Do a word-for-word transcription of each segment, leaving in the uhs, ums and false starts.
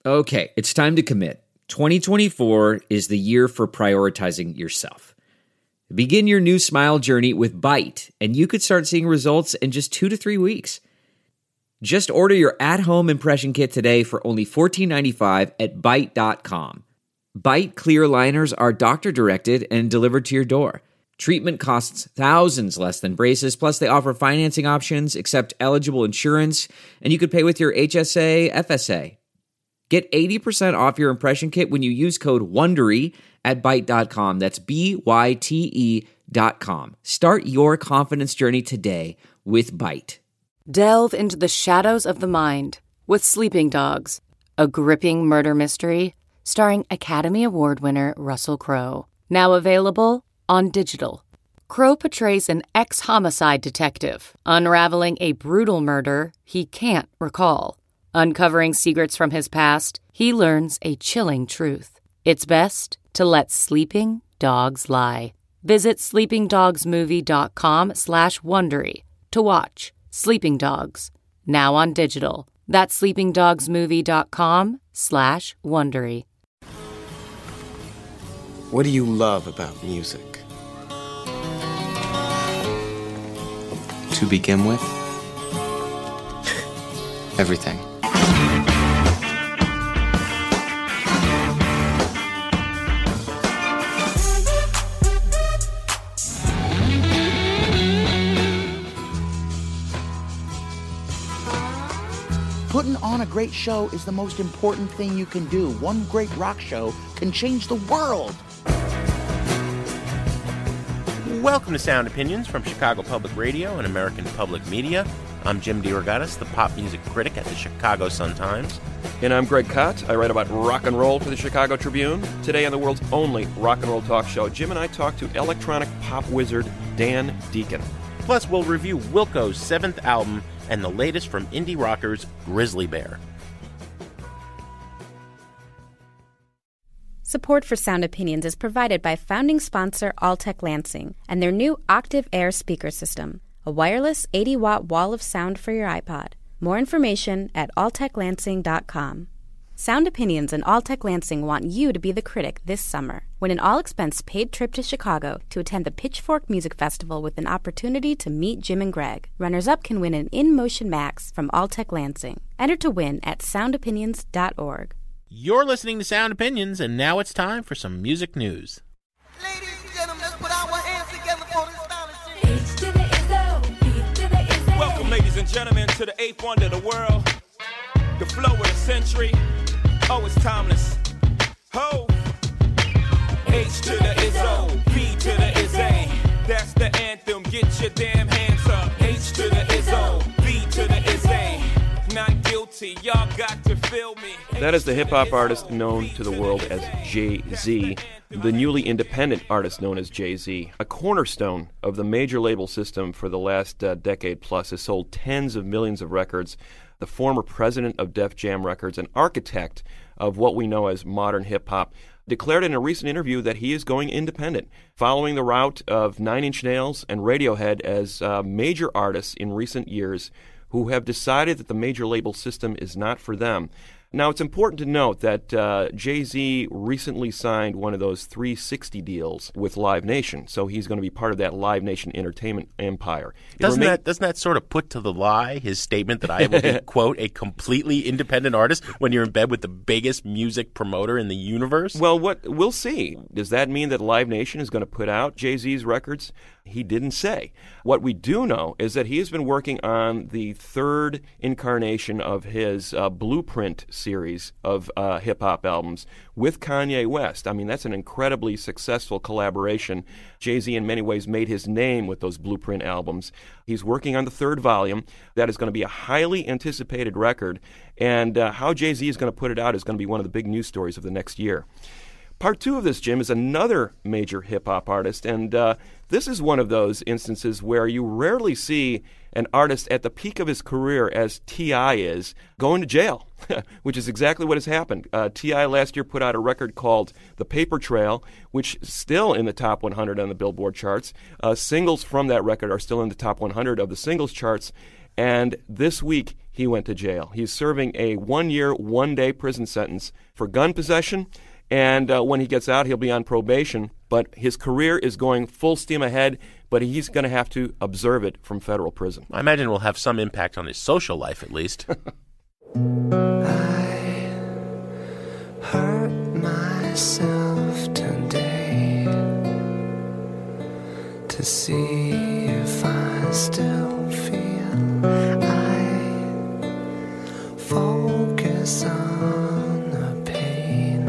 Okay, it's time to commit. twenty twenty-four is the year for prioritizing yourself. Begin your new smile journey with Byte, and you could start seeing results in just two to three weeks. Just order your at-home impression kit today for only fourteen ninety-five at byte dot com. Byte clear aligners are doctor-directed and delivered to your door. Treatment costs thousands less than braces, plus they offer financing options, accept eligible insurance, and you could pay with your H S A, F S A. Get eighty percent off your impression kit when you use code WONDERY at byte dot com. That's B Y T E dot com. Start your confidence journey today with Byte. Delve into the shadows of the mind with Sleeping Dogs, a gripping murder mystery starring Academy Award winner Russell Crowe. Now available on digital. Crowe portrays an ex-homicide detective unraveling a brutal murder he can't recall. Uncovering secrets from his past, he learns a chilling truth. It's best to let sleeping dogs lie. Visit sleepingdogsmovie.com slash Wondery to watch Sleeping Dogs, now on digital. That's sleepingdogsmovie.com slash Wondery. What do you love about music? To begin with, everything. Putting on a great show is the most important thing you can do. One great rock show can change the world. Welcome to Sound Opinions from Chicago Public Radio and American Public Media. I'm Jim DeRogatis, the pop music critic at the Chicago Sun-Times. And I'm Greg Kot. I write about rock and roll for the Chicago Tribune. Today on the world's only rock and roll talk show, Jim and I talk to electronic pop wizard Dan Deacon. Plus, we'll review Wilco's seventh album and the latest from indie rockers Grizzly Bear. Support for Sound Opinions is provided by founding sponsor Altec Lansing and their new Octave Air speaker system, a wireless eighty watt wall of sound for your iPod. More information at altec lansing dot com. Sound Opinions and Altec Lansing want you to be the critic this summer. Win an all-expense paid trip to Chicago to attend the Pitchfork Music Festival with an opportunity to meet Jim and Greg. Runners-up can win an InMotion Max from Altec Lansing. Enter to win at sound opinions dot org. You're listening to Sound Opinions, and now it's time for some music news. Ladies and gentlemen, let's put our hands together for this astonishing. H to the Izzo, B to the Izzo. Welcome, ladies and gentlemen, to the eighth wonder of the world, the flow of the century. Oh, it's timeless. Ho! H to the Izzo, B to the Izzy. That's the anthem. Get your damn hands up. H to the Izzo, B to the Izzy. Not guilty. Y'all got to feel me. That is the hip-hop artist known to the world as Jay-Z, the newly independent artist known as Jay-Z. A cornerstone of the major label system for the last uh, decade plus, has sold tens of millions of records. The former president of Def Jam Records, an architect of what we know as modern hip-hop, declared in a recent interview that he is going independent, following the route of Nine Inch Nails and Radiohead as uh, major artists in recent years who have decided that the major label system is not for them. Now, it's important to note that uh, Jay-Z recently signed one of those three sixty deals with Live Nation, so he's going to be part of that Live Nation entertainment empire. It Doesn't remain- that doesn't that sort of put to the lie his statement that I will be, quote, a completely independent artist when you're in bed with the biggest music promoter in the universe? Well, what we'll see. Does that mean that Live Nation is going to put out Jay-Z's records? He didn't say. What we do know is that he has been working on the third incarnation of his uh, Blueprint series of uh, hip-hop albums with Kanye West. I mean, that's an incredibly successful collaboration. Jay-Z in many ways made his name with those Blueprint albums. He's working on the third volume. That is going to be a highly anticipated record, and uh, how Jay-Z is going to put it out is going to be one of the big news stories of the next year. Part two of this, Jim, is another major hip-hop artist, and uh, this is one of those instances where you rarely see an artist at the peak of his career, as T I is, going to jail, which is exactly what has happened. Uh, T I last year put out a record called The Paper Trail, which is still in the top one hundred on the Billboard charts. Uh, singles from that record are still in the top one hundred of the singles charts, and this week he went to jail. He's serving a one-year, one-day prison sentence for gun possession, and uh, when he gets out, he'll be on probation. But his career is going full steam ahead, but he's going to have to observe it from federal prison. I imagine it will have some impact on his social life, at least. I hurt myself today to see if I still feel. I focus on the pain,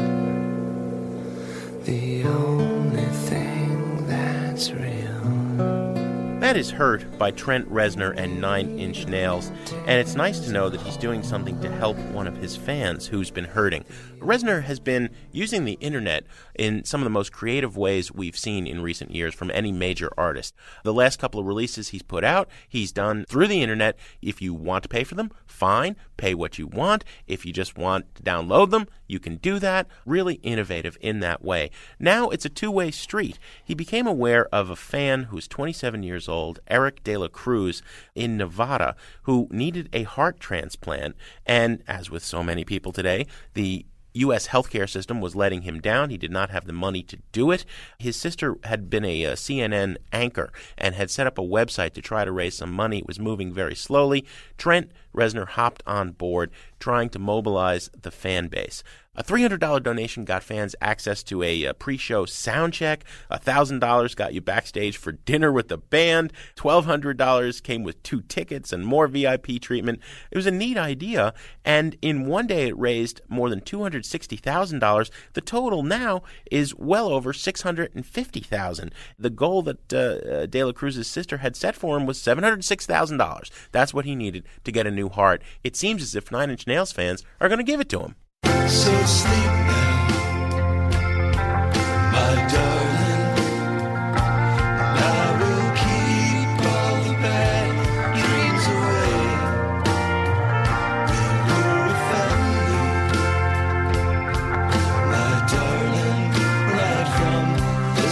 the only thing that's real. That is Hurt by Trent Reznor and Nine Inch Nails, and it's nice to know that he's doing something to help one of his fans who's been hurting. Reznor has been using the internet in some of the most creative ways we've seen in recent years from any major artist. The last couple of releases he's put out, he's done through the internet. If you want to pay for them, fine, pay what you want. If you just want to download them, you can do that. Really innovative in that way. Now it's a two-way street. He became aware of a fan who's twenty-seven years old, Eric De La Cruz, in Nevada, who needed a heart transplant. And as with so many people today, the U S healthcare system was letting him down. He did not have the money to do it. His sister had been a, a C N N anchor and had set up a website to try to raise some money. It was moving very slowly. Trent Reznor hopped on board, trying to mobilize the fan base. A three hundred dollars donation got fans access to a, a pre-show sound check. one thousand dollars got you backstage for dinner with the band. twelve hundred dollars came with two tickets and more V I P treatment. It was a neat idea, and in one day it raised more than two hundred sixty thousand dollars. The total now is well over six hundred fifty thousand dollars. The goal that uh, De La Cruz's sister had set for him was seven hundred six thousand dollars. That's what he needed to get a new heart. It seems as if Nine Inch Nails fans are going to give it to him. So sleep now, my darling, and I will keep all the bad dreams away. We were family, my darling, right from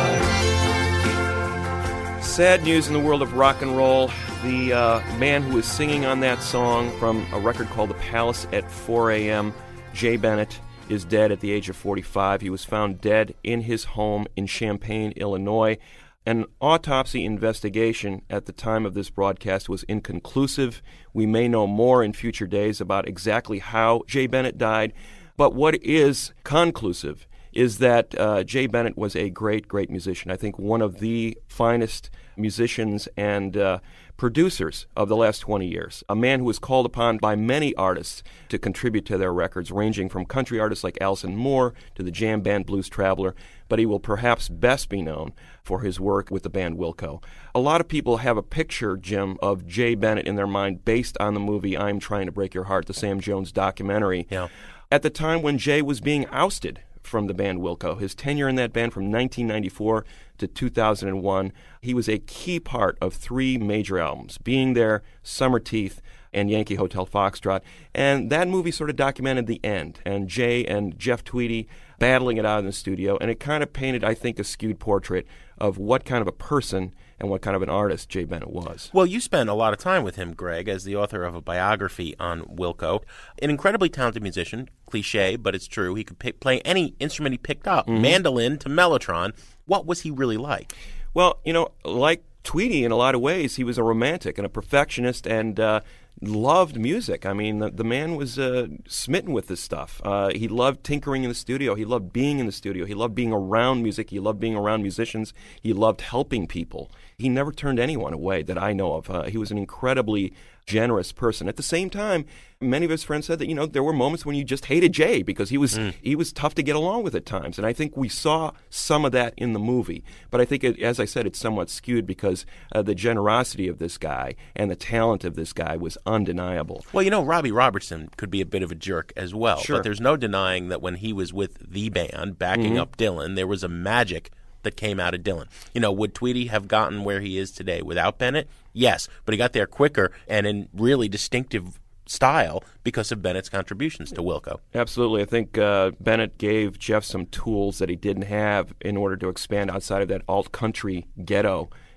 the start. Sad news in the world of rock and roll. The uh, man who was singing on that song from a record called The Palace at four a.m., Jay Bennett, is dead at the age of forty-five. He was found dead in his home in Champaign, Illinois. An autopsy investigation at the time of this broadcast was inconclusive. We may know more in future days about exactly how Jay Bennett died, but what is conclusive is that uh, Jay Bennett was a great, great musician. I think one of the finest musicians and uh, producers of the last twenty years. A man who was called upon by many artists to contribute to their records, ranging from country artists like Alison Moore to the jam band Blues Traveler, but he will perhaps best be known for his work with the band Wilco. A lot of people have a picture, Jim, of Jay Bennett in their mind based on the movie I'm Trying to Break Your Heart, the Sam Jones documentary. Yeah. At the time when Jay was being ousted from the band Wilco. His tenure in that band from nineteen ninety-four to two thousand one, he was a key part of three major albums, Being There, Summer Teeth, and Yankee Hotel Foxtrot. And that movie sort of documented the end, and Jay and Jeff Tweedy battling it out in the studio, and it kind of painted, I think, a skewed portrait of what kind of a person and what kind of an artist Jay Bennett was. Well, you spent a lot of time with him, Greg, as the author of a biography on Wilco. An incredibly talented musician, cliche, but it's true. He could p- play any instrument he picked up, mm-hmm. mandolin to mellotron. What was he really like? Well, you know, like Tweedy in a lot of ways, he was a romantic and a perfectionist and uh, loved music. I mean, the, the man was uh, smitten with this stuff. Uh, he loved tinkering in the studio. He loved being in the studio. He loved being around music. He loved being around musicians. He loved helping people. He never turned anyone away that I know of. Uh, he was an incredibly generous person. At the same time, many of his friends said that, you know, there were moments when you just hated Jay because he was mm. he was tough to get along with at times. And I think we saw some of that in the movie. But I think, it, as I said, it's somewhat skewed because uh, the generosity of this guy and the talent of this guy was undeniable. Well, you know, Robbie Robertson could be a bit of a jerk as well. Sure. But there's no denying that when he was with the band backing mm-hmm. up Dylan, there was a magic that came out of Dylan. You know, would Tweedy have gotten where he is today without Bennett? Yes, but he got there quicker and in really distinctive style because of Bennett's contributions to Wilco. Absolutely. I think uh, Bennett gave Jeff some tools that he didn't have in order to expand outside of that alt-country ghetto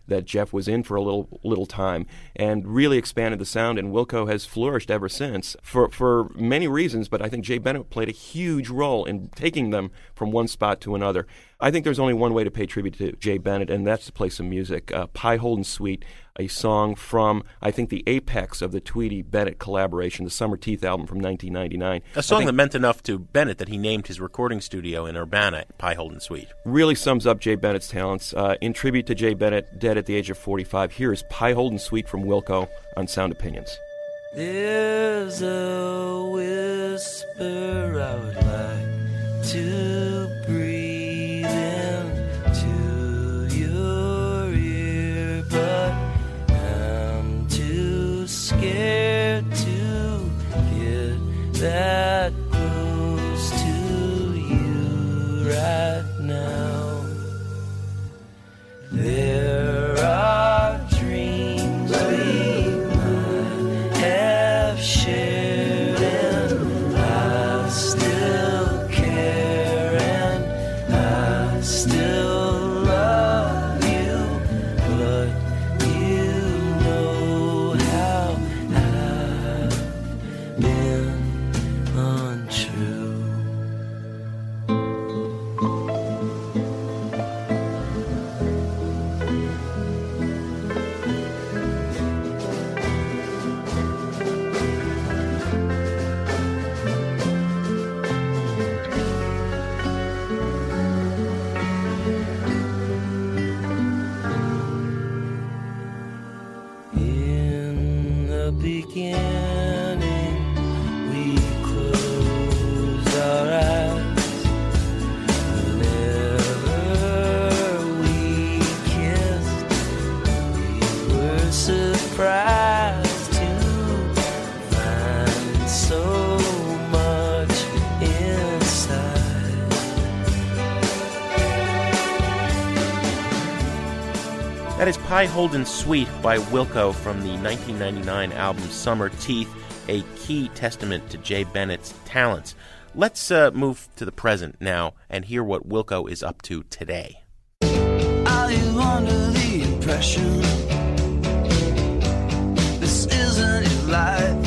that Jeff was in for a little little time and really expanded the sound, and Wilco has flourished ever since for, for many reasons, but I think Jay Bennett played a huge role in taking them from one spot to another. I think there's only one way to pay tribute to Jay Bennett, and that's to play some music. Uh, Pie Holden Suite, a song from, I think, the apex of the Tweedy-Bennett collaboration, the Summer Teeth album from nineteen ninety-nine. A song think, that meant enough to Bennett that he named his recording studio in Urbana Pie Holden Suite. Really sums up Jay Bennett's talents. Uh, in tribute to Jay Bennett, dead at the age of forty-five, here is Pie Holden Suite from Wilco on Sound Opinions. There's a whisper I would like to breathe into your ear, but I'm too scared to get that close to you right now. There are dreams we might have shared, and I still care, and I still love you, but you know how I've been untrue. In the beginning, we closed our eyes. Whenever we kissed, we were surprised to find so much inside. That is Pie Holden Suite by Wilco from the nineteen ninety-nine album Summer Teeth, a key testament to Jay Bennett's talents. Let's uh, move to the present now and hear what Wilco is up to today. Are you under the impression this isn't your life?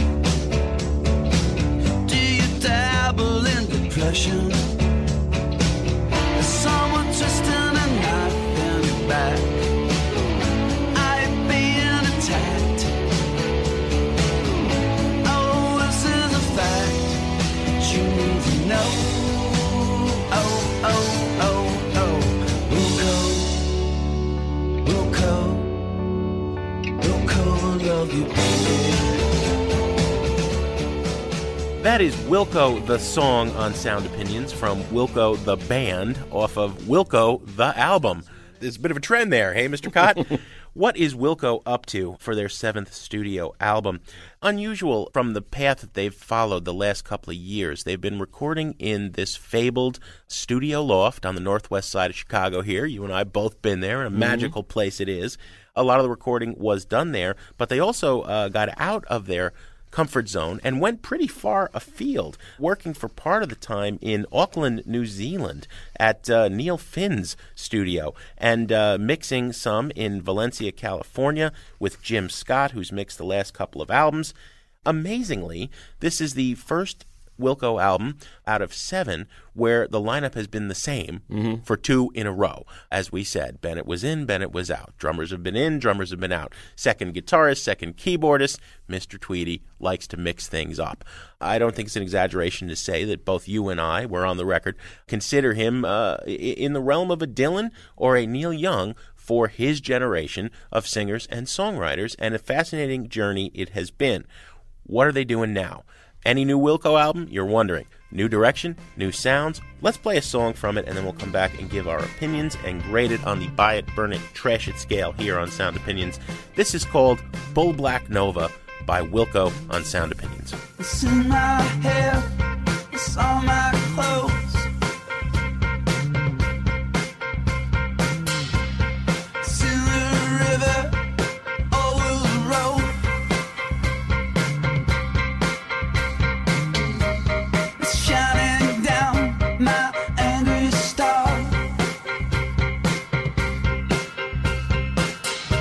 Do you dabble in depression? Is someone twisting a knife in your back? Are you being attacked? Oh, this is a fact that you need to know. Oh, oh, oh, oh, Wilco, Wilco, Wilco, love you, baby. That is Wilco the Song on Sound Opinions from Wilco the Band off of Wilco the Album. There's a bit of a trend there, hey, Mister Cott? What is Wilco up to for their seventh studio album? Unusual from the path that they've followed the last couple of years. They've been recording in this fabled studio loft on the northwest side of Chicago here. You and I have both been there, and a mm-hmm. magical place it is. A lot of the recording was done there, but they also uh, got out of their comfort zone and went pretty far afield, working for part of the time in Auckland, New Zealand at uh, Neil Finn's studio and uh, mixing some in Valencia, California with Jim Scott, who's mixed the last couple of albums. Amazingly, this is the first Wilco album out of seven where the lineup has been the same mm-hmm. for two in a row. As we said, Bennett was in, Bennett was out. Drummers have been in, drummers have been out. Second guitarist, second keyboardist. Mister Tweedy likes to mix things up. I don't think it's an exaggeration to say that both you and I, we're on the record, consider him uh, in the realm of a Dylan or a Neil Young for his generation of singers and songwriters, and a fascinating journey it has been. What are they doing now? Any new Wilco album? You're wondering. New direction? New sounds? Let's play a song from it, and then we'll come back and give our opinions and grade it on the buy it, burn it, trash it scale here on Sound Opinions. This is called Bull Black Nova by Wilco on Sound Opinions. It's in my hair, it's on my clothes. It's in the river, over the road. It's shining down my angry star.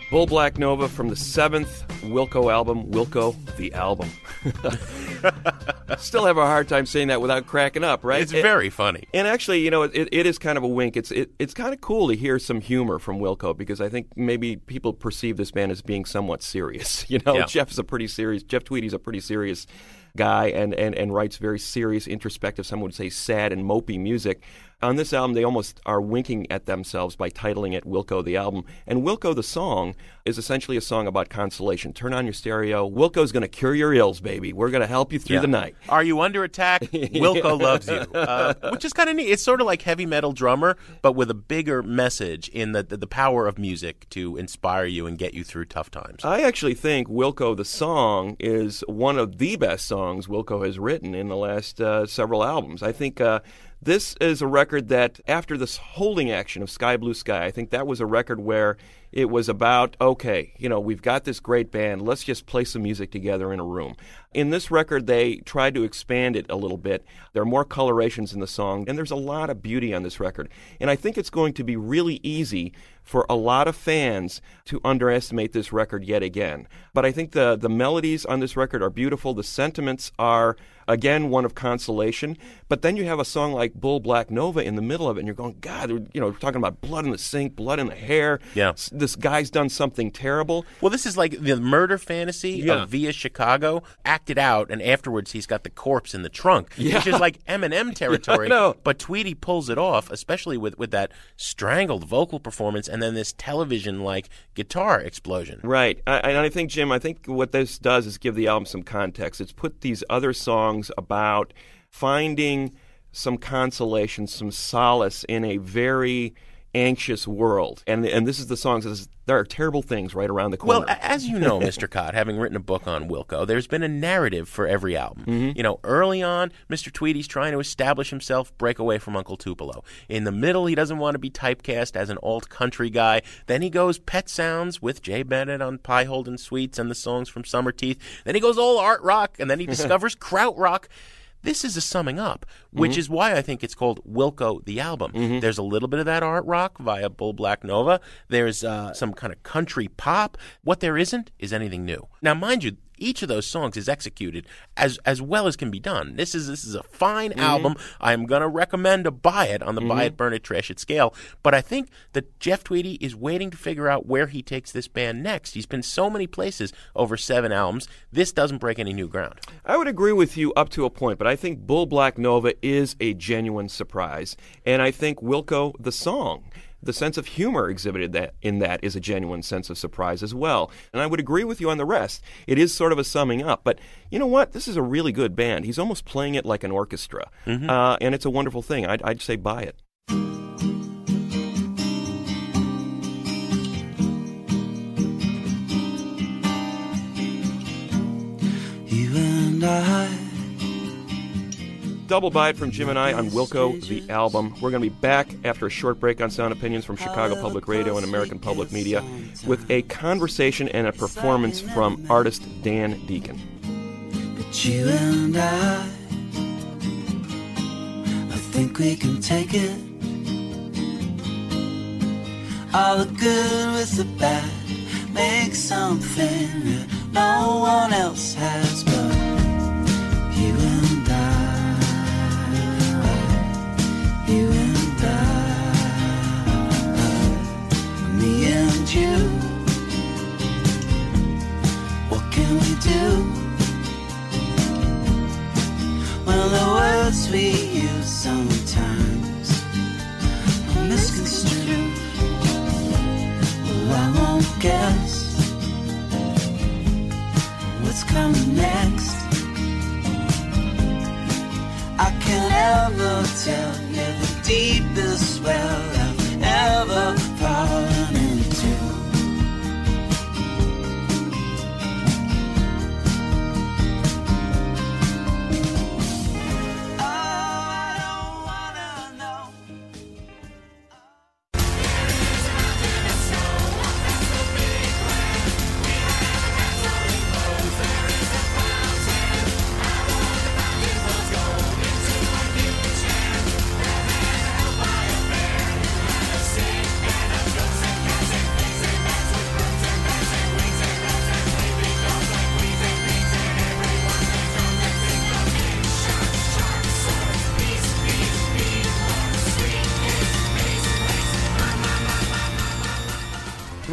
Bull Black Nova from the seventh Wilco album, Wilco the Album. Still have a hard time saying that without cracking up, right? It's very funny. And actually, you know, it, it is kind of a wink. It's it, it's kind of cool to hear some humor from Wilco, because I think maybe people perceive this band as being somewhat serious. You know, Yeah. Jeff's a pretty serious, Jeff Tweedy's a pretty serious guy and, and, and writes very serious, introspective, some would say sad and mopey music. On this album, they almost are winking at themselves by titling it Wilco the Album. And Wilco the song is essentially a song about consolation. Turn on your stereo. Wilco's going to cure your ills, baby. We're going to help you through Yeah. the night. Are you under attack? Wilco loves you. Uh, which is kind of neat. It's sort of like Heavy Metal Drummer, but with a bigger message in the, the, the power of music to inspire you and get you through tough times. I actually think Wilco the song is one of the best songs Wilco has written in the last uh, several albums. I think uh, this is a record that, after this holding action of Sky Blue Sky, I think that was a record where it was about, okay, you know, we've got this great band, let's just play some music together in a room. In this record, they tried to expand it a little bit. There are more colorations in the song, and there's a lot of beauty on this record. And I think it's going to be really easy for a lot of fans to underestimate this record yet again. But I think the, the melodies on this record are beautiful. The sentiments are, again, one of consolation. But then you have a song like Bull Black Nova in the middle of it, and you're going, God, you know, we're talking about blood in the sink, blood in the hair. Yeah. This guy's done something terrible. Well, this is like the murder fantasy Yeah. of Via Chicago acted out, and afterwards he's got the corpse in the trunk, Yeah. which is like Eminem territory. Yeah, I know. But Tweedy pulls it off, especially with, with that strangled vocal performance and then this television-like guitar explosion. Right. I, and I think, Jim, I think what this does is give the album some context. It's put these other songs about finding some consolation, some solace in a very anxious world. And and this is the song that says there are terrible things right around the corner. Well, a- as you know, Mister Cott, having written a book on Wilco, there's been a narrative for every album. Mm-hmm. You know, early on, Mister Tweedy's trying to establish himself, break away from Uncle Tupelo. In the middle, he doesn't want to be typecast as an alt-country guy. Then he goes Pet Sounds with Jay Bennett on Pie Holden Suites and the songs from Summer Teeth. Then he goes all art rock, and then he discovers kraut rock. This is a summing up, which Mm-hmm. is why I think it's called Wilco the Album. Mm-hmm. There's a little bit of that art rock via Bull Black Nova. There's uh, some kind of country pop. What there isn't is anything new. Now, mind you, each of those songs is executed as as well as can be done. This is this is a fine Mm-hmm. album. I'm going to recommend to buy it on the buy it, burn it, trash it scale. But I think that Jeff Tweedy is waiting to figure out where he takes this band next. He's been so many places over seven albums. This doesn't break any new ground. I would agree with you up to a point, but I think Bull Black Nova is a genuine surprise. And I think Wilco, the song, the sense of humor exhibited that in that is a genuine sense of surprise as well. And I would agree with you on the rest. It is sort of a summing up. But you know what? This is a really good band. He's almost playing it like an orchestra. Mm-hmm. Uh, and it's a wonderful thing. I'd, I'd say buy it. You and I. Double bite from Jim and I on Wilco, the album. We're going to be back after a short break on Sound Opinions from Chicago Public Radio and American Public Media with a conversation and a performance from artist Dan Deacon. But you and I, I think we can take it. All the good with the bad, make something that no one else has but you and I. You and I, me and you. What can we do when the words we use sometimes are misconstrued? Well, I won't guess what's coming next.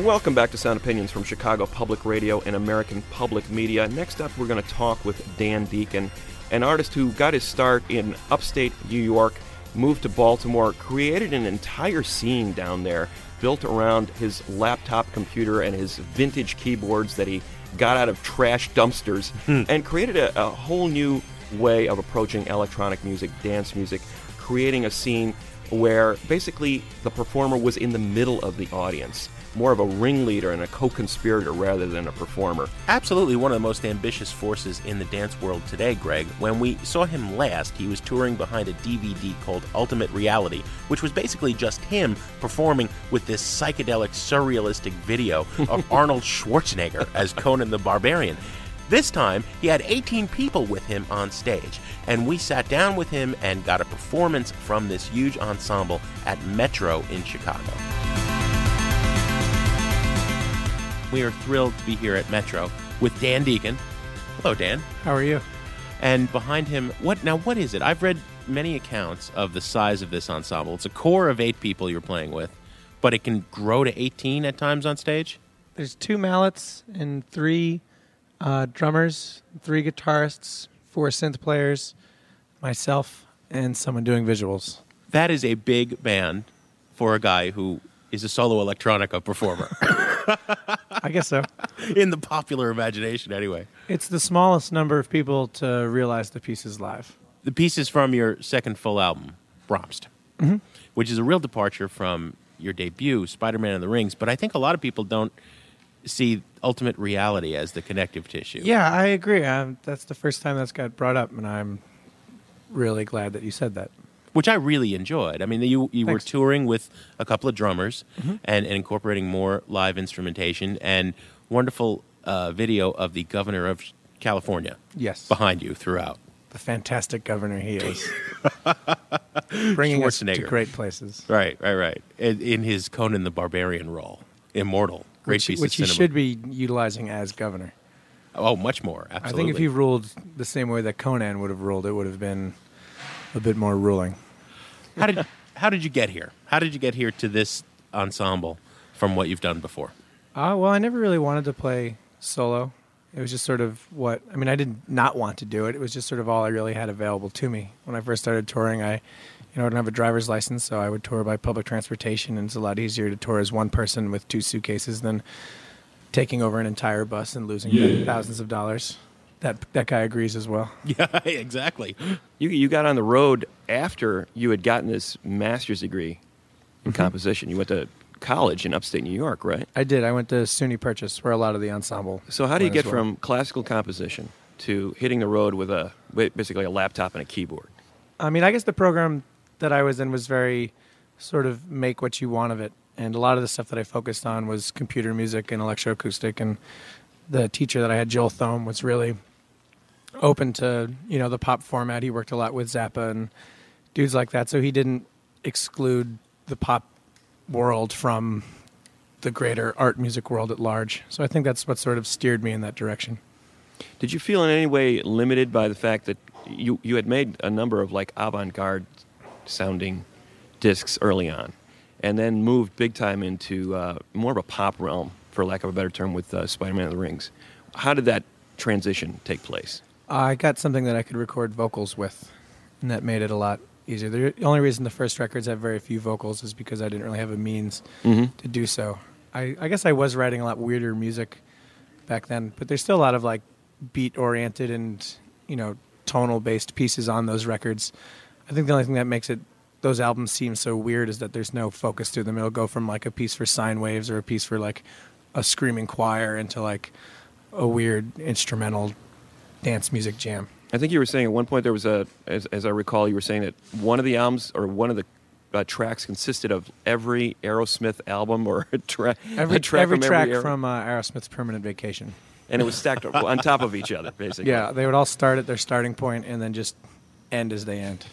welcome back to Sound Opinions from Chicago Public Radio and American Public Media. Next up, we're going to talk with Dan Deacon, an artist who got his start in upstate New York, moved to Baltimore, created an entire scene down there built around his laptop computer and his vintage keyboards that he got out of trash dumpsters, and created a, a whole new way of approaching electronic music, dance music, creating a scene where basically the performer was in the middle of the audience, more of a ringleader and a co-conspirator rather than a performer. Absolutely one of the most ambitious forces in the dance world today, Greg. When we saw him last, he was touring behind a D V D called Ultimate Reality, which was basically just him performing with this psychedelic, surrealistic video of Arnold Schwarzenegger as Conan the Barbarian. This time, he had eighteen people with him on stage, and we sat down with him and got a performance from this huge ensemble at Metro in Chicago. We are thrilled to be here at Metro with Dan Deacon. Hello, Dan. How are you? And behind him, what now, what is it? I've read many accounts of the size of this ensemble. It's a core of eight people you're playing with, but it can grow to eighteen at times on stage? There's two mallets and three uh, drummers, three guitarists, four synth players, myself, and someone doing visuals. That is a big band for a guy who is a solo electronica performer. I guess so. In the popular imagination, anyway. It's the smallest number of people to realize the piece is live. The piece is from your second full album, Bromst, mm-hmm. which is a real departure from your debut, Spider-Man and the Rings, but I think a lot of people don't see Ultimate Reality as the connective tissue. Yeah, I agree. Um, that's the first time that's got brought up, and I'm really glad that you said that. Which I really enjoyed. I mean, you you were Thanks. touring with a couple of drummers Mhm. and, and incorporating more live instrumentation, and wonderful uh, video of the governor of California Yes. behind you throughout. The fantastic governor he is. Bringing us to Schwarzenegger. great places. Right, right, right. In, in his Conan the Barbarian role. Immortal. Great Which, piece which of he cinema. should be utilizing as governor. Oh, much more. Absolutely. I think if he ruled the same way that Conan would have ruled, it would have been a bit more ruling. How did how did you get here? How did you get here to this ensemble from what you've done before? Uh, well, I never really wanted to play solo. It was just sort of what, I mean, I did not want to do it. It was just sort of all I really had available to me. When I first started touring, I, you know, I didn't have a driver's license, so I would tour by public transportation, and it's a lot easier to tour as one person with two suitcases than taking over an entire bus and losing Yeah. thousands of dollars. That that guy agrees as well. Yeah, exactly. You you got on the road after you had gotten this master's degree in Mhm. composition. You went to college in upstate New York, right? I did. I went to SUNY Purchase, where a lot of the ensemble. So how do you went as get well. from classical composition to hitting the road with a basically a laptop and a keyboard? I mean, I guess the program that I was in was very sort of make what you want of it. And a lot of the stuff that I focused on was computer music and electroacoustic. And the teacher that I had, Joel Thome, was really open to, you know, the pop format. He worked a lot with Zappa and dudes like that. So he didn't exclude the pop world from the greater art music world at large. So I think that's what sort of steered me in that direction. Did you feel in any way limited by the fact that you, you had made a number of like avant-garde sounding discs early on and then moved big time into uh, more of a pop realm, for lack of a better term, with uh, Spider-Man and the Rings? How did that transition take place? I got something that I could record vocals with, and that made it a lot easier. The only reason the first records have very few vocals is because I didn't really have a means Mhm. to do so. I, I guess I was writing a lot weirder music back then, but there's still a lot of like beat-oriented and, you know, tonal-based pieces on those records. I think the only thing that makes it those albums seem so weird is that there's no focus to them. It'll go from like a piece for sine waves or a piece for like a screaming choir into like a weird instrumental dance music jam. I think you were saying at one point there was a, as, as I recall, you were saying that one of the albums or one of the uh, tracks consisted of every Aerosmith album or a, tra- Every a track every from track every era. from uh, Aerosmith's Permanent Vacation. And it was stacked on top of each other, basically. Yeah, they would all start at their starting point and then just end as they end.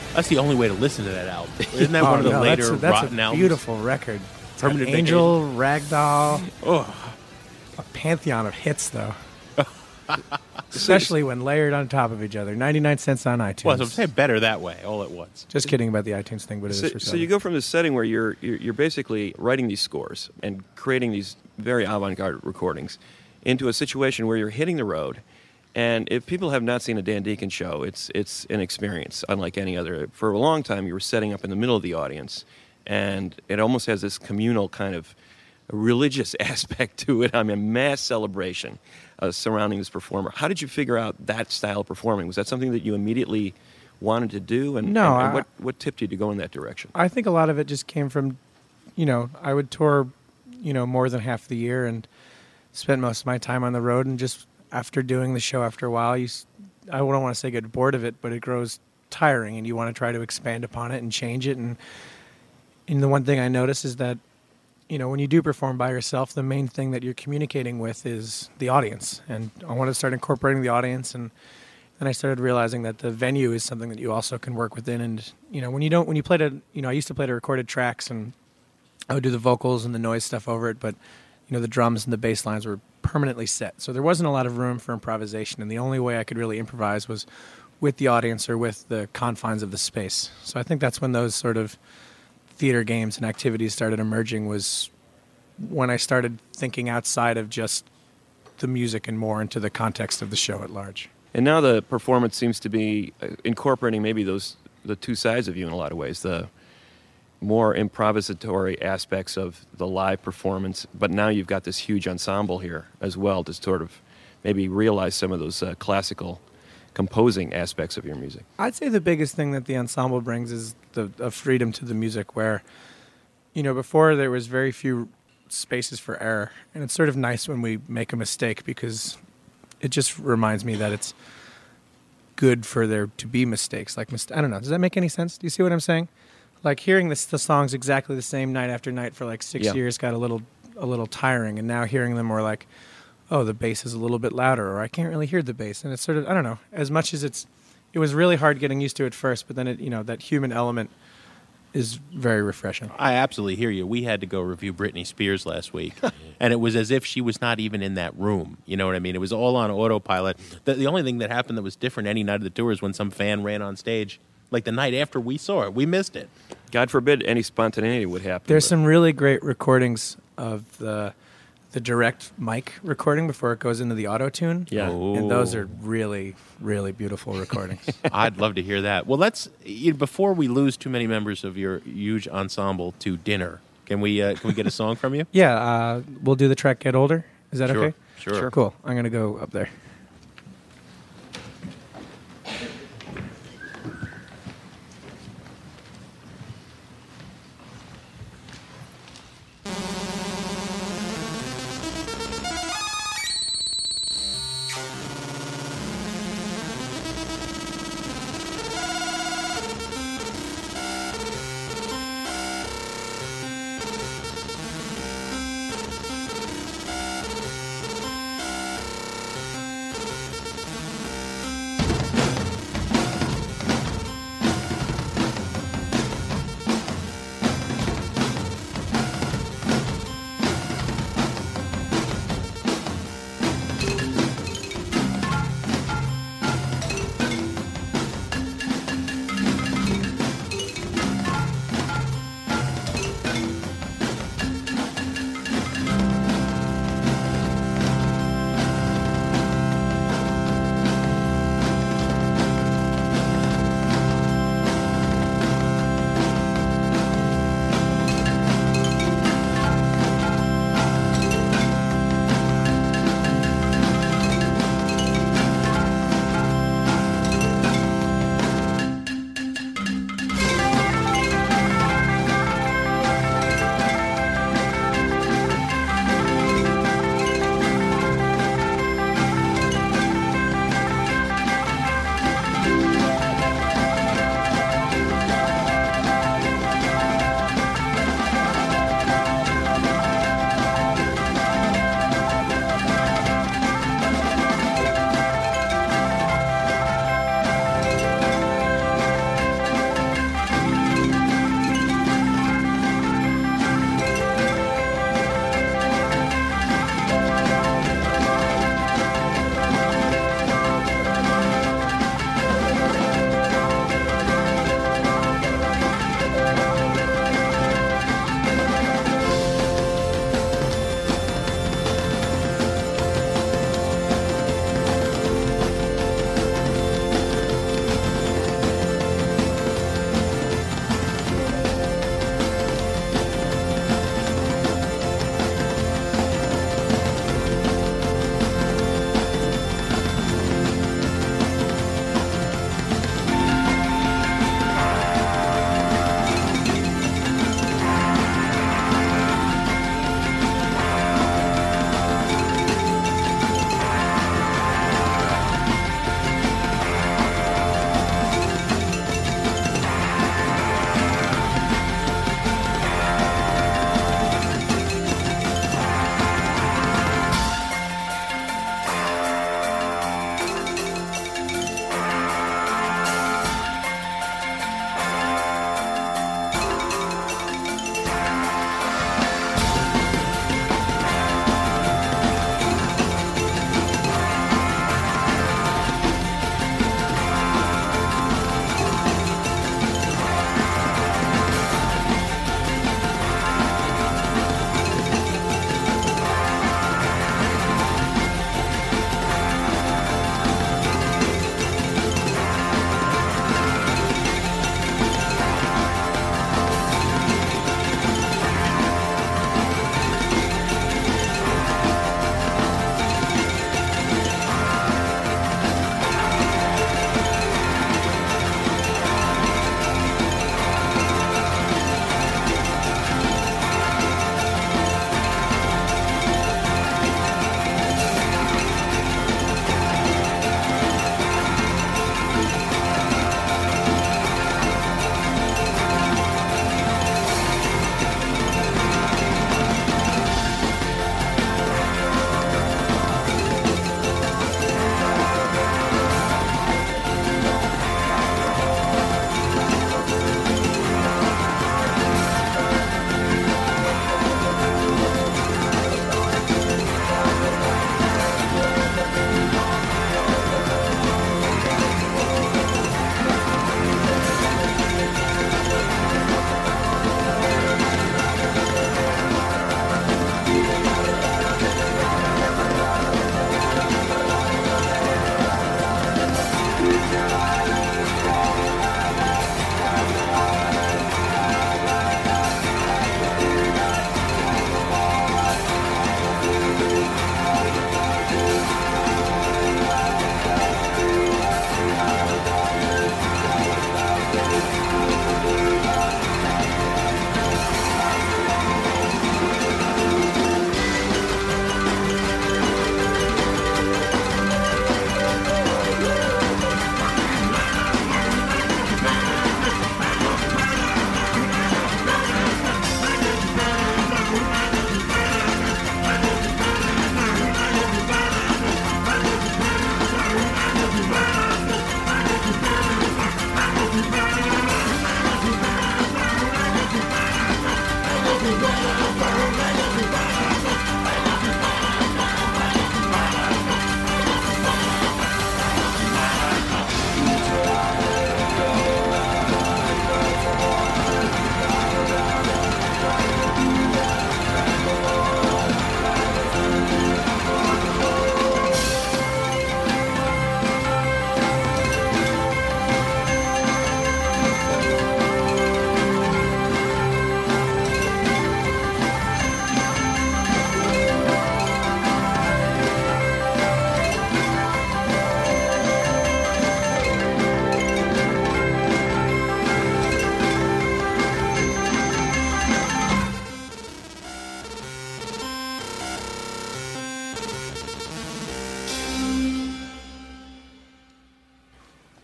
That's the only way to listen to that album. Isn't that Oh, one of the no, later that's a, that's rotten a albums? beautiful record. It's got Permanent Angel, Ragdoll, Oh, a pantheon of hits, though. Especially when layered on top of each other. ninety-nine cents on iTunes. well, I was saying better that way, all at once. Just kidding about the iTunes thing, but it is So, for so Sony. you go from this setting where you're, you're you're basically writing these scores and creating these very avant-garde recordings into a situation where you're hitting the road. And if people have not seen a Dan Deacon show, it's it's an experience unlike any other. For a long time, you were setting up in the middle of the audience, and it almost has this communal kind of religious aspect to it. I mean, mass celebration uh, surrounding this performer. How did you figure out that style of performing? Was that something that you immediately wanted to do? And, No, and, and I- what, what tipped you to go in that direction? I think a lot of it just came from, you know, I would tour, you know, more than half the year and spent most of my time on the road. And just after doing the show, after a while, you, s- I don't want to say get bored of it, but it grows tiring, and you want to try to expand upon it and change it. And and the one thing I notice is that, you know, when you do perform by yourself, the main thing that you're communicating with is the audience. And I want to start incorporating the audience, and then I started realizing that the venue is something that you also can work within. And, you know, when you don't, when you played a, you know, I used to play the recorded tracks, and I would do the vocals and the noise stuff over it, but, you know, the drums and the bass lines were permanently set. So there wasn't a lot of room for improvisation, and the only way I could really improvise was with the audience or with the confines of the space. So I think that's when those sort of theater games and activities started emerging, was when I started thinking outside of just the music and more into the context of the show at large. And now the performance seems to be uh, incorporating maybe those the two sides of you in a lot of ways. The more improvisatory aspects of the live performance, but now you've got this huge ensemble here as well to sort of maybe realize some of those uh, classical composing aspects of your music. I'd say the biggest thing that the ensemble brings is the a freedom to the music, where, you know, before there was very few spaces for error, and it's sort of nice when we make a mistake, because it just reminds me that it's good for there to be mistakes. Like, mist- I don't know, does that make any sense? Do you see what I'm saying? Like, hearing this, the songs exactly the same night after night for like six Yeah. years got a little a little tiring, and now hearing them more like, oh, the bass is a little bit louder, or I can't really hear the bass, and it's sort of, I don't know, as much as it's, it was really hard getting used to it first, but then it, you know, that human element is very refreshing. I absolutely hear you. We had to go review Britney Spears last week, and it was as if she was not even in that room. You know what I mean? It was all on autopilot. The, the only thing that happened that was different any night of the tour is when some fan ran on stage, like the night after we saw it. We missed it. God forbid any spontaneity would happen. There's but- some really great recordings of the the direct mic recording before it goes into the auto-tune. Yeah. And those are really, really beautiful recordings. I'd love to hear that. Well, let's you, before we lose too many members of your huge ensemble to dinner. Can we uh, can we get a song from you? Yeah, uh, we'll do the track Get Older. Is that Sure, okay? sure. Sure. Cool. I'm going to go up there.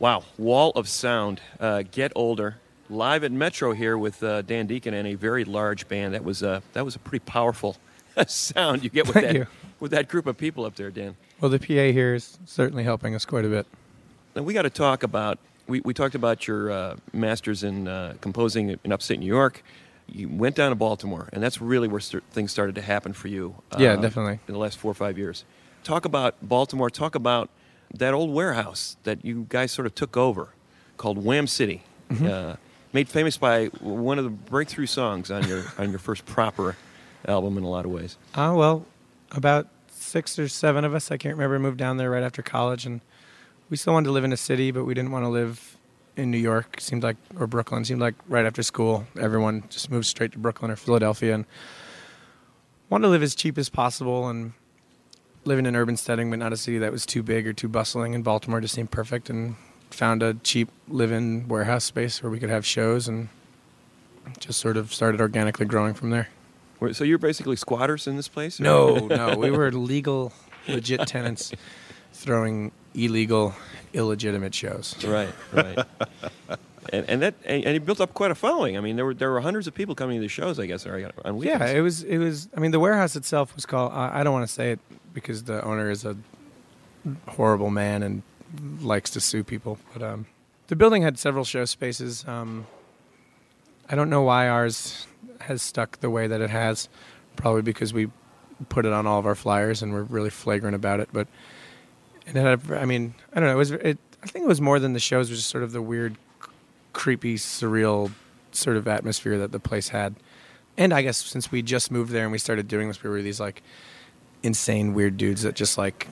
Wow, Wall of Sound, uh, Get Older, live at Metro here with uh, Dan Deacon and a very large band. That was uh, that was a pretty powerful sound you get with Thank that you. with that group of people up there, Dan. Well, the P A here is certainly helping us quite a bit. Now we got to talk about. We, we talked about your uh, masters in uh, composing in upstate New York. You went down to Baltimore, and that's really where st- things started to happen for you. Uh, Yeah, definitely. In the last four or five years. Talk about Baltimore. Talk about that old warehouse that you guys sort of took over, called Wham City, Mhm. uh, made famous by one of the breakthrough songs on your on your first proper album in a lot of ways. Uh, well, about six or seven of us, I can't remember, moved down there right after college, and we still wanted to live in a city, but we didn't want to live in New York. Seemed like, or Brooklyn. Seemed like right after school, everyone just moved straight to Brooklyn or Philadelphia, and wanted to live as cheap as possible and live in an urban setting, but not a city that was too big or too bustling. And Baltimore just seemed perfect, and found a cheap live-in warehouse space where we could have shows, and just sort of started organically growing from there. Wait, So you're basically squatters in this place? or- No, no, we were legal, legit tenants throwing illegal, illegitimate shows. Right, right. and and that and, and you built up quite a following. I mean, there were there were hundreds of people coming to the shows, I guess, or on weekends. Yeah, it was. It was. I mean, the warehouse itself was called. Uh, I don't want to say it because the owner is a horrible man and likes to sue people. But um, the building had several show spaces. Um, I don't know why ours has stuck the way that it has. Probably because we put it on all of our flyers and we're really flagrant about it. But it had. A, I mean, I don't know. It was. It, I think it was more than the shows. It was just sort of the weird, creepy, surreal sort of atmosphere that the place had. And I guess since we just moved there and we started doing this, we were these like insane, weird dudes that just like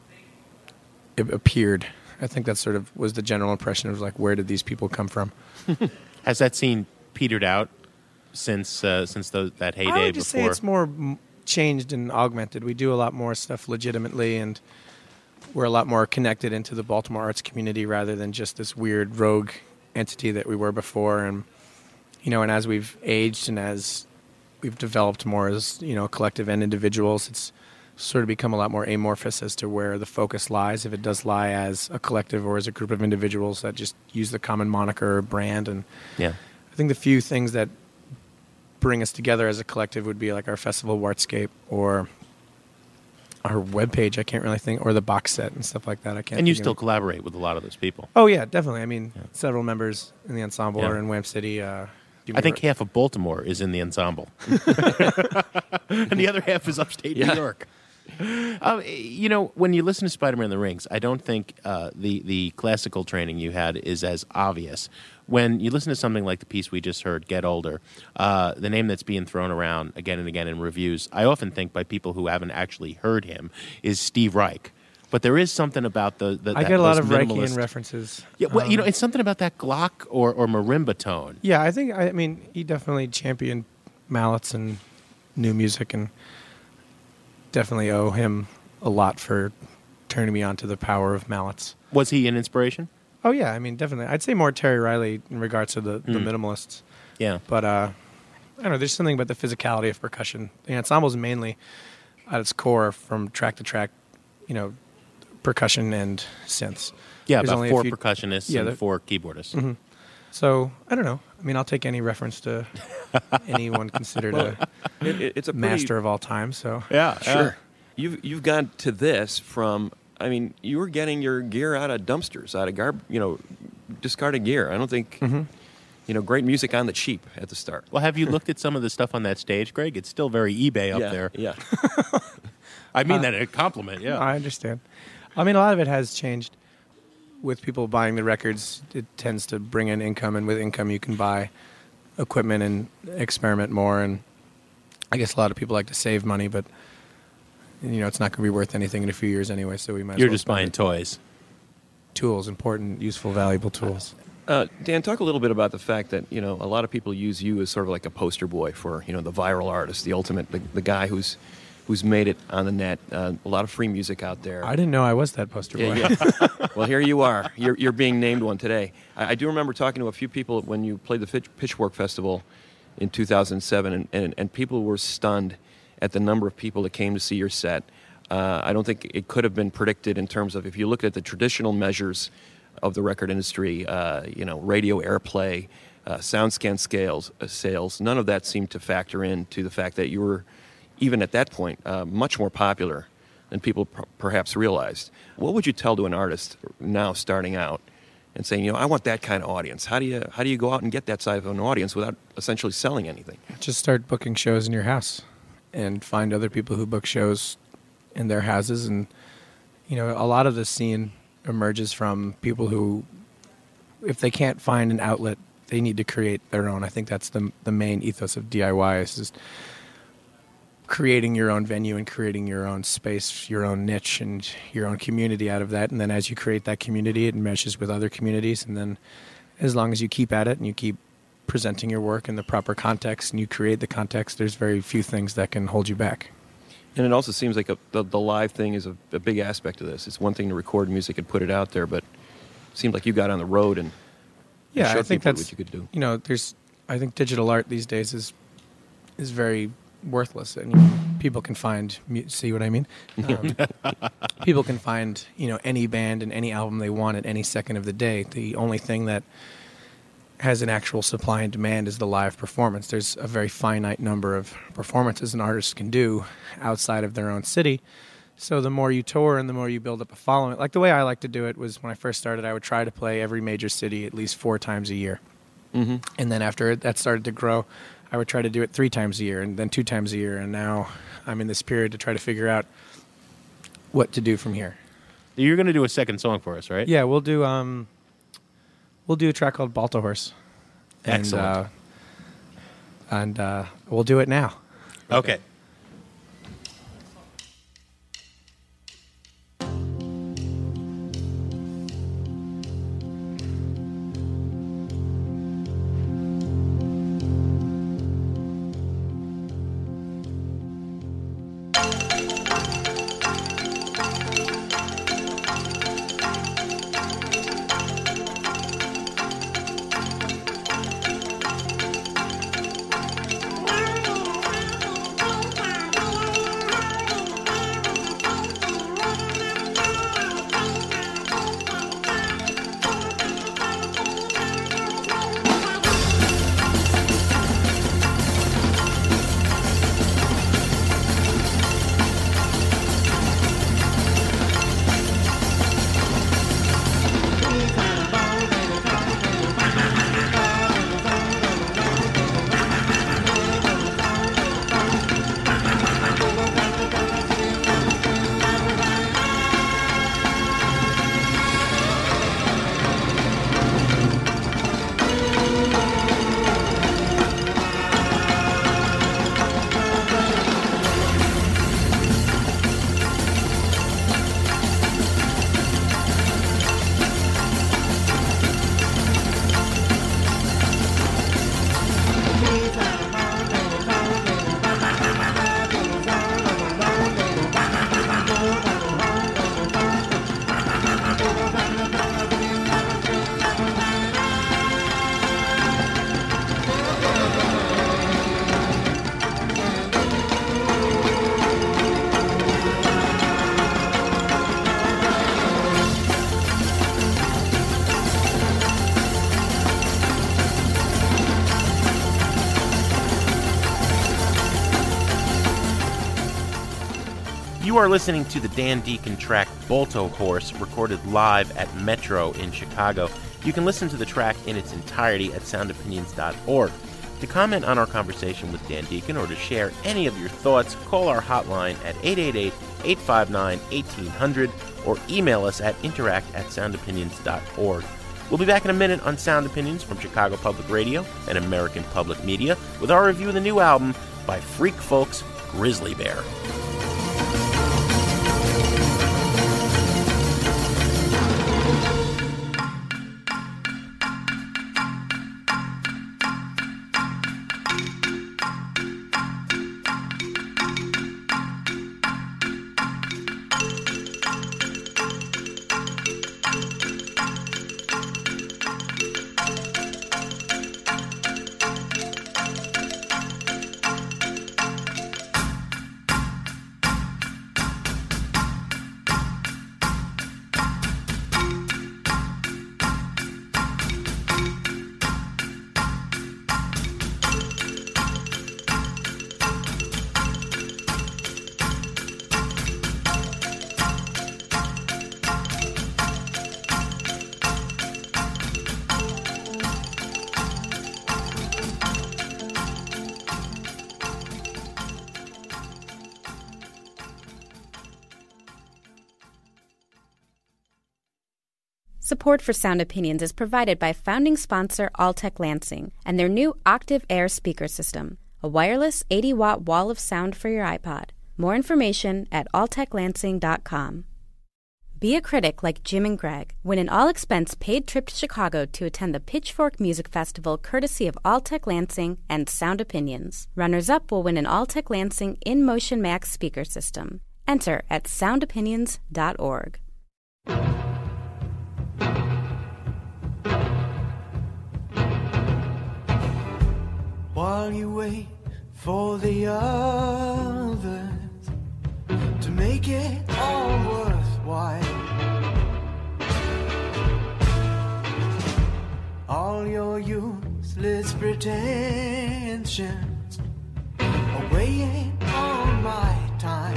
it appeared. I think that sort of was the general impression of like, where did these people come from? Has that scene petered out since uh, since the, that heyday I would just before? say it's more m- changed and augmented. We do a lot more stuff legitimately, and we're a lot more connected into the Baltimore arts community rather than just this weird rogue entity that we were before. And you know, and as we've aged and as we've developed more as, you know, collective and individuals, it's sort of become a lot more amorphous as to where the focus lies, if it does lie as a collective or as a group of individuals that just use the common moniker or brand. And Yeah. I think the few things that bring us together as a collective would be like our festival Wartscape or our webpage, I can't really think, or the box set and stuff like that. I can't. And you think of still it. collaborate with a lot of those people. Oh yeah, definitely. I mean, several members in the ensemble Yeah. are in Wham City. Uh, do I think me- half of Baltimore is in the ensemble. And the other half is upstate Yeah. New York. Um, you know, when you listen to Spider-Man and the Rings, I don't think uh, the, the classical training you had is as obvious. When you listen to something like the piece we just heard, Get Older, uh, the name that's being thrown around again and again in reviews, I often think by people who haven't actually heard him, is Steve Reich. But there is something about the... the I that, get a lot those of Reichian minimalist- references. Yeah, well, you know, Um, it's something about that Glock or, or marimba tone. Yeah, I think, I mean, he definitely championed mallets and new music, and definitely owe him a lot for turning me on to the power of mallets. Was he an inspiration? Oh, yeah, I mean, definitely. I'd say more Terry Riley in regards to the, the Mm. minimalists. Yeah. But, uh, I don't know, there's something about the physicality of percussion. The ensemble's mainly, at its core, from track to track, you know, percussion and synths. Yeah, There's about only a four few- percussionists Yeah, and there- four keyboardists. Mhm. So, I don't know. I mean, I'll take any reference to anyone considered Well, a it- it- it's a pretty- master of all time. So Sure. You've you've gone to this from. I mean, you were getting your gear out of dumpsters, out of garb, you know, discarded gear. I don't think, Mhm. you know, great music on the cheap at the start. Well, have you looked at some of the stuff on that stage, Greg? It's still very eBay up Yeah, there. yeah. I mean Uh, that as a compliment, yeah. I understand. I mean, a lot of it has changed. With people buying the records, it tends to bring in income, and with income, you can buy equipment and experiment more. And I guess a lot of people like to save money, but you know, it's not going to be worth anything in a few years anyway. So we might. You're as well just spend buying it. toys. Tools, important, useful, valuable tools. Uh, Dan, talk a little bit about the fact that, you know, a lot of people use you as sort of like a poster boy for, you know, the viral artist, the ultimate, the, the guy who's who's made it on the net. Uh, a lot of free music out there. I didn't know I was that poster boy. Yeah, yeah. Well, here you are. You're, you're being named one today. I, I do remember talking to a few people when you played the Pitch, Pitchfork Festival in two thousand seven, and, and, and people were stunned at the number of people that came to see your set. Uh, I don't think it could have been predicted in terms of, if you look at the traditional measures of the record industry, uh, you know, radio airplay, uh, SoundScan scales, uh, sales, none of that seemed to factor into the fact that you were, even at that point, uh, much more popular than people p- perhaps realized. What would you tell to an artist now starting out and saying, you know, I want that kind of audience? How do you how do you go out and get that side of an audience without essentially selling anything? Just start booking shows in your house and find other people who book shows in their houses. And, you know, a lot of the scene emerges from people who, if they can't find an outlet, they need to create their own. I think that's the the main ethos of D I Y is just creating your own venue and creating your own space, your own niche, and your own community out of that. And then as you create that community, it meshes with other communities. And then as long as you keep at it and you keep presenting your work in the proper context and you create the context, there's very few things that can hold you back. And it also seems like a, the, the live thing is a, a big aspect of this. It's one thing to record music and put it out there, but it seemed like you got on the road and, yeah, and showed I think people that's what you could do. You know, there's. I think digital art these days is is very worthless, and you know, people can find. See what I mean? Um, people can find you know any band and any album they want at any second of the day. The only thing that has an actual supply and demand is the live performance. There's a very finite number of performances an artist can do outside of their own city. So the more you tour and the more you build up a following. Like the way I like to do it was when I first started, I would try to play every major city at least four times a year. Mm-hmm. And then after that started to grow, I would try to do it three times a year and then two times a year. And now I'm in this period to try to figure out what to do from here. You're going to do a second song for us, right? Yeah, we'll do um, we'll do a track called Balto Horse. And, Excellent. Uh, and uh, we'll do it now. Okay. You are listening to the Dan Deacon track Balto Horse, recorded live at Metro in Chicago. You can listen to the track in its entirety at sound opinions dot org. To comment on our conversation with Dan Deacon or to share any of your thoughts, call our hotline at eight eight eight, eight five nine, one eight hundred or email us at interact at sound opinions dot org. We'll be back in a minute on Sound Opinions from Chicago Public Radio and American Public Media with our review of the new album by Freak Folk's Grizzly Bear. Support for Sound Opinions is provided by founding sponsor Alltech Lansing and their new Octave Air speaker system, a wireless eighty watt wall of sound for your iPod. More information at alltech lansing dot com. Be a critic like Jim and Greg. Win an all-expense paid trip to Chicago to attend the Pitchfork Music Festival courtesy of Alltech Lansing and Sound Opinions. Runners-up will win an Alltech Lansing InMotion Max speaker system. Enter at sound opinions dot org. While you wait for the others to make it all worthwhile, all your useless pretensions are weighing on my time.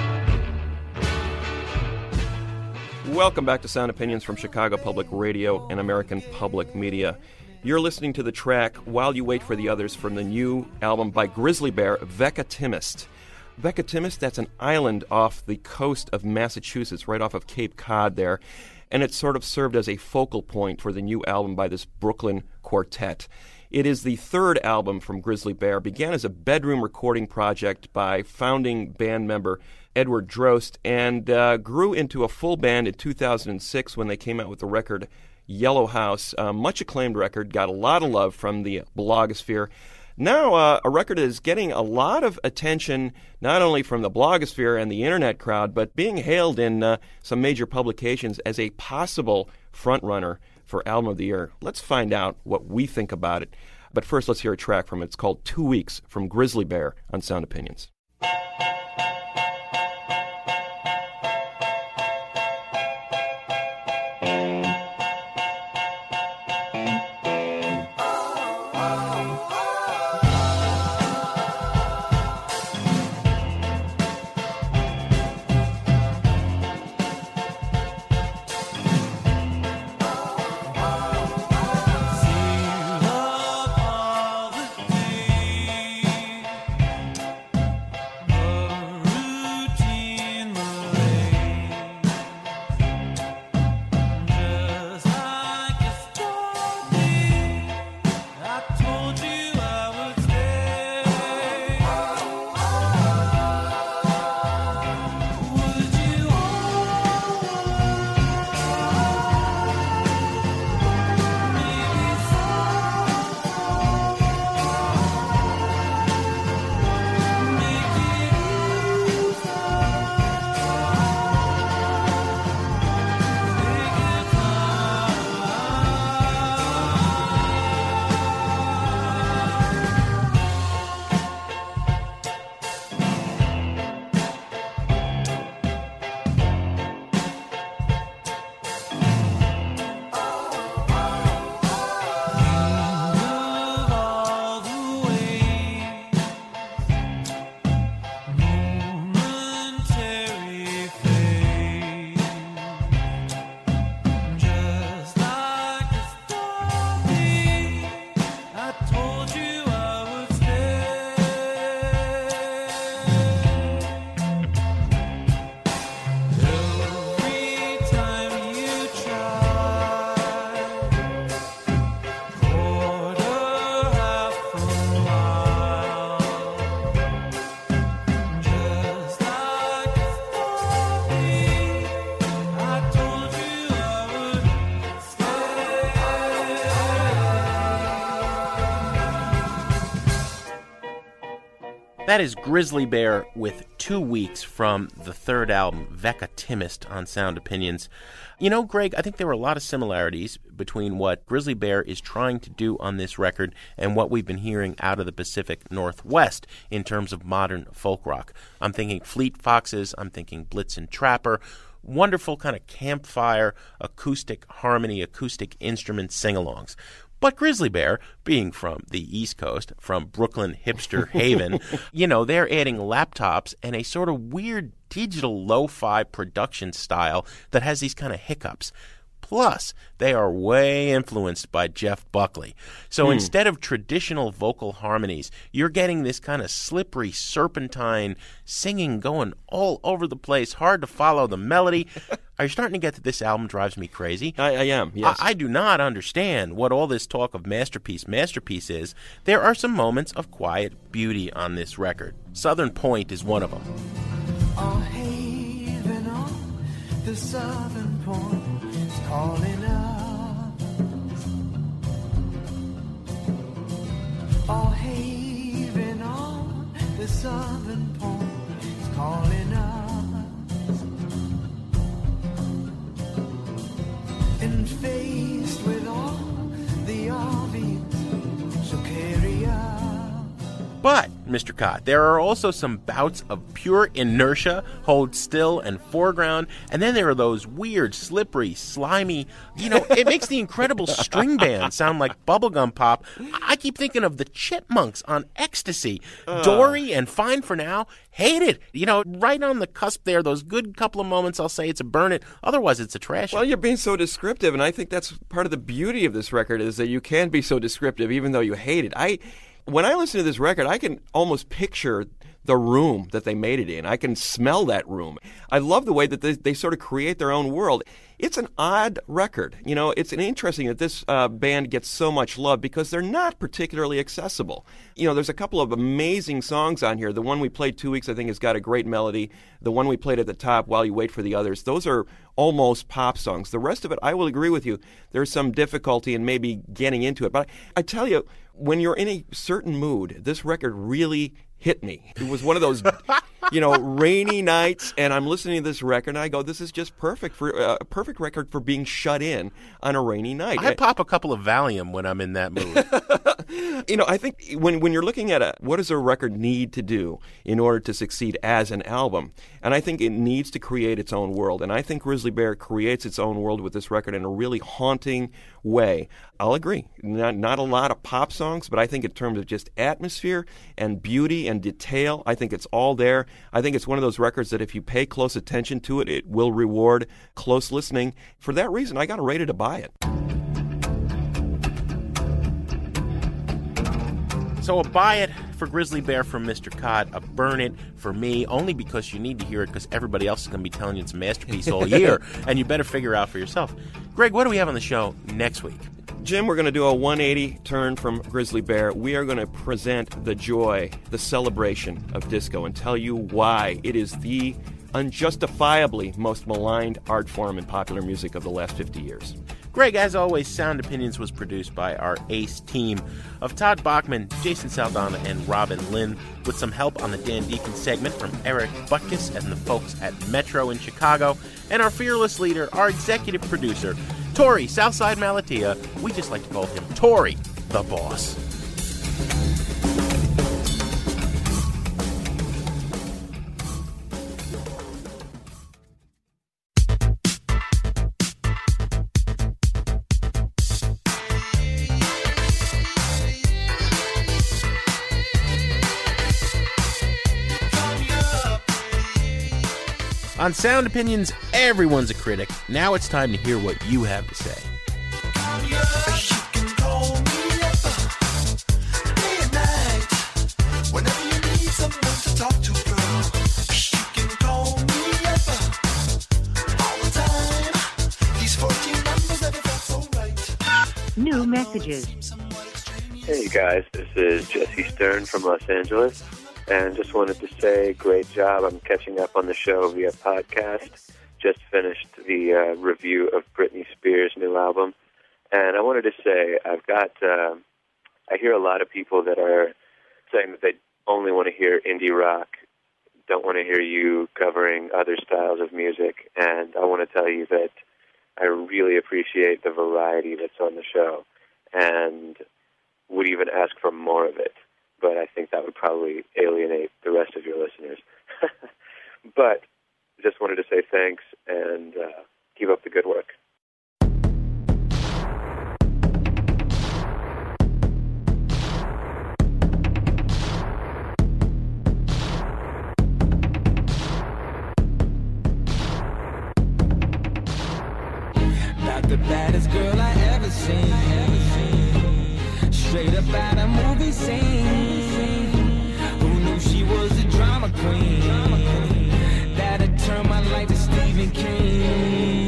Welcome back to Sound Opinions from Chicago Public Radio and American Public Media. You're listening to the track While You Wait for the Others from the new album by Grizzly Bear, Vekatimist. Vekatimist, that's an island off the coast of Massachusetts, right off of Cape Cod there, and it sort of served as a focal point for the new album by this Brooklyn quartet. It is the third album from Grizzly Bear, began as a bedroom recording project by founding band member Edward Drost, and uh, grew into a full band in two thousand six when they came out with the record Yellow House, a much acclaimed record, got a lot of love from the blogosphere. Now, uh, a record is getting a lot of attention, not only from the blogosphere and the internet crowd, but being hailed in uh, some major publications as a possible frontrunner for Album of the Year. Let's find out what we think about it. But first, let's hear a track from it. It's called Two Weeks from Grizzly Bear on Sound Opinions. That is Grizzly Bear with Two Weeks from the third album, Vekatimist, on Sound Opinions. You know, Greg, I think there were a lot of similarities between what Grizzly Bear is trying to do on this record and what we've been hearing out of the Pacific Northwest in terms of modern folk rock. I'm thinking Fleet Foxes, I'm thinking Blitzen Trapper, wonderful kind of campfire, acoustic harmony, acoustic instrument sing-alongs. But Grizzly Bear, being from the East Coast, from Brooklyn hipster haven, you know, they're adding laptops and a sort of weird digital lo-fi production style that has these kind of hiccups. Plus, they are way influenced by Jeff Buckley. So Hmm. instead of traditional vocal harmonies, you're getting this kind of slippery, serpentine singing going all over the place, hard to follow the melody. Are you starting to get that this album drives me crazy? I, I am, yes. I, I do not understand what all this talk of masterpiece, masterpiece is. There are some moments of quiet beauty on this record. Southern Point is one of them. Our haven on the southern point is calling us. Our haven on the southern point is calling us. And faced with all the obvious, so carry on. But, Mister Cott, there are also some bouts of pure inertia, hold still and foreground, and then there are those weird, slippery, slimy, you know, it makes the Incredible String Band sound like bubblegum pop. I keep thinking of the Chipmunks on Ecstasy. Uh. Dory and Fine for Now, hate it. You know, right on the cusp there, those good couple of moments, I'll say it's a burn it. Otherwise, it's a trash it. Well, you're being so descriptive, and I think that's part of the beauty of this record is that you can be so descriptive even though you hate it. I... When I listen to this record, I can almost picture the room that they made it in. I can smell that room. I love the way that they, they sort of create their own world. It's an odd record. You know, it's an interesting that this uh, band gets so much love because they're not particularly accessible. You know, there's a couple of amazing songs on here. The one we played two weeks, I think, has got a great melody. The one we played at the top, While You Wait for the Others, those are almost pop songs. The rest of it, I will agree with you, there's some difficulty in maybe getting into it. But I, I tell you, when you're in a certain mood, this record really hit me. It was one of those, you know, rainy nights, and I'm listening to this record, and I go, this is just perfect for uh, a perfect record for being shut in on a rainy night. I pop a couple of Valium when I'm in that mood. You know, I think when when you're looking at a, what does a record need to do in order to succeed as an album, and I think it needs to create its own world, and I think Grizzly Bear creates its own world with this record in a really haunting way. I'll agree. Not, not a lot of pop songs, but I think in terms of just atmosphere and beauty and detail, I think it's all there. I think it's one of those records that if you pay close attention to it, it will reward close listening. For that reason, I got to rate it to buy it. So a buy it for Grizzly Bear from Mister Cott, a burn it for me, only because you need to hear it because everybody else is going to be telling you it's a masterpiece all year, and you better figure out for yourself. Greg, what do we have on the show next week? Jim, we're going to do a one eighty turn from Grizzly Bear. We are going to present the joy, the celebration of disco, and tell you why it is the unjustifiably most maligned art form in popular music of the last fifty years. Greg, as always, Sound Opinions was produced by our ace team of Todd Bachman, Jason Saldana, and Robin Lynn, with some help on the Dan Deacon segment from Eric Butkus and the folks at Metro in Chicago, and our fearless leader, our executive producer, Tori Southside Malatia. We just like to call him Tori, the boss. On Sound Opinions, everyone's a critic. Now it's time to hear what you have to say. New messages. Hey guys, this is Jesse Stern from Los Angeles. And just wanted to say, great job. I'm catching up on the show via podcast. Just finished the uh, review of Britney Spears' new album. And I wanted to say, I've got, uh, I hear a lot of people that are saying that they only want to hear indie rock, don't want to hear you covering other styles of music. And I want to tell you that I really appreciate the variety that's on the show and would even ask for more of it. But I think that would probably alienate the rest of your listeners. But just wanted to say thanks and uh, keep up the good work. Not the baddest girl I ever seen. Straight up out a movie scene. Who knew she was a drama queen? That'd turn my life to Stephen King.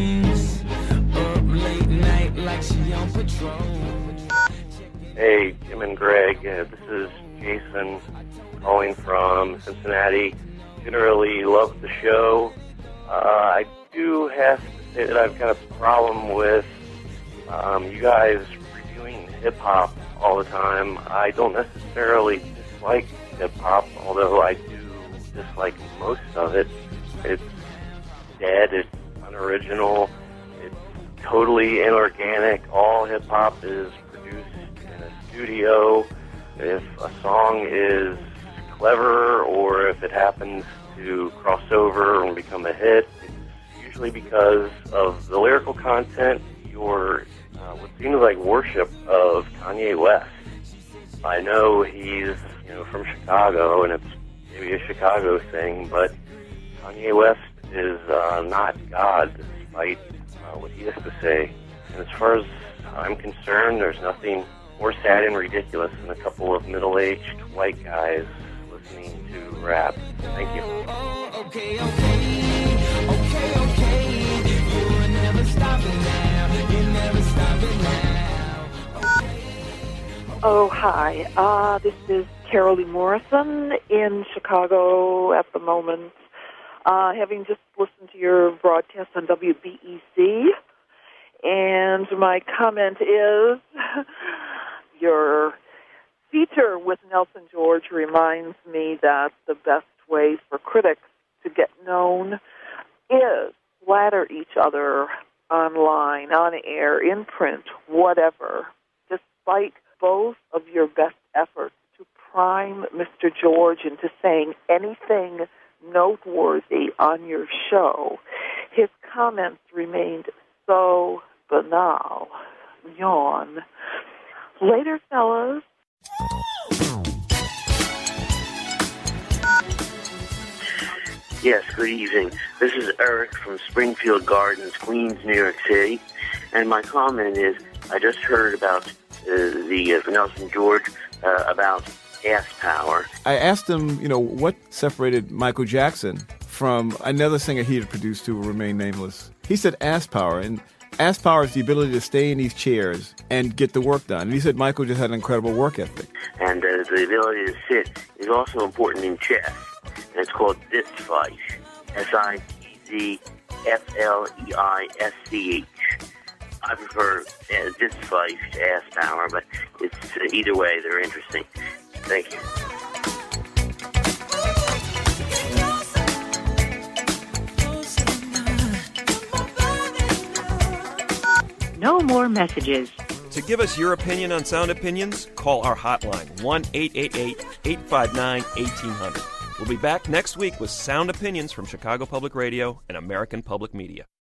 Hey, Jim and Greg, uh, this is Jason calling from Cincinnati. Generally love the show. Uh, I do have to say that I've got a problem with um, you guys reviewing hip-hop all the time. I don't necessarily dislike hip-hop, although I do dislike most of it. It's dead, it's unoriginal, it's totally inorganic. All hip-hop is produced in a studio. If a song is clever or if it happens to cross over and become a hit, it's usually because of the lyrical content, your uh, what seems like worship of Kanye West. I know he's, you know, from Chicago, and it's maybe a Chicago thing, but Kanye West is uh, not God, despite uh, what he has to say. And as far as I'm concerned, there's nothing more sad and ridiculous than a couple of middle-aged white guys listening to rap. Thank you. Okay, okay, okay, okay. You're never stopping now. You're never stopping now. Oh, hi. Uh, this is Carol Lee Morrison in Chicago at the moment. Uh, having just listened to your broadcast on W B E C, and my comment is your feature with Nelson George reminds me that the best way for critics to get known is flatter each other online, on air, in print, whatever, despite both of your best efforts to prime Mister George into saying anything noteworthy on your show. His comments remained so banal. Yawn. Later, fellas. Yes, good evening. This is Eric from Springfield Gardens, Queens, New York City. And my comment is, I just heard about uh, the uh, Nelson George uh, about ass power. I asked him, you know, what separated Michael Jackson from another singer he had produced who will remain nameless. He said ass power, and ass power is the ability to stay in these chairs and get the work done. And he said Michael just had an incredible work ethic. And uh, the ability to sit is also important in chess. And it's called Sitzfleisch. S I T Z F L E I S C H. I prefer uh, Sitzfleisch to ass power, but it's uh, either way, they're interesting. Thank you. No more messages. To give us your opinion on Sound Opinions, call our hotline, one eight eight eight, eight five nine, one eight zero zero. We'll be back next week with Sound Opinions from Chicago Public Radio and American Public Media.